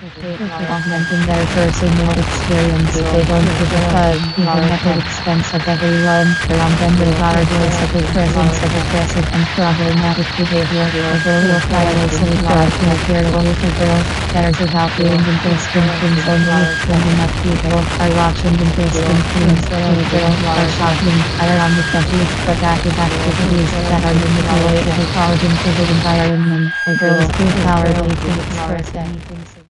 augmenting their personal experience. They don't give a fuck, even at the expense of everyone around them, regardless of the presence of aggressive and problematic behavior. A girl will tirelessly try to appear a beautiful girl, cares about doing interesting things only when enough people are watching interesting things. Two girls are shocking, ironic but active activities that are manipulated according to the environment. A girl's too cowardly to express anything.